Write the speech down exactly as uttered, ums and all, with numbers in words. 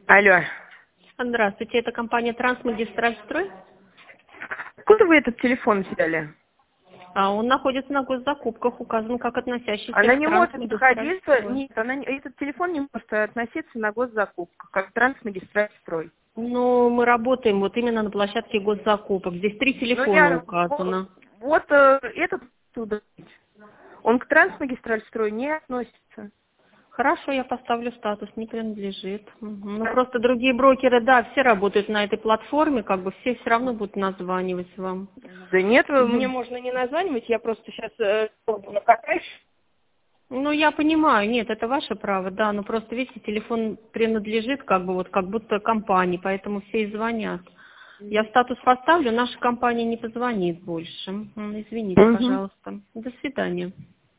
Алло. Здравствуйте, это компания Трансмагистральстрой. Откуда вы этот телефон взяли? А он находится на госзакупках, указан как относящийся Она к не может находиться, Трансмагистральстрой. нет, она, не- этот телефон не может относиться на госзакупку, как Трансмагистральстрой. Но мы работаем вот именно на площадке госзакупок. Здесь три Ну телефона я, вот, указано. вот, э, этот туда, он к Трансмагистральстрой не относится. Хорошо, я поставлю статус, не принадлежит. Мгм. Ну просто другие брокеры, да, все работают на этой платформе, как бы все все равно будут названивать вам. Да нет, вы- мне Мгм. можно не названивать, я просто сейчас э, накатаюсь. Ну, я понимаю, нет, это ваше право, да, но просто, видите, телефон принадлежит как бы вот как будто компании, поэтому все и звонят. Я статус поставлю, наша компания не позвонит больше. М, Извините, Мгм. пожалуйста. До свидания.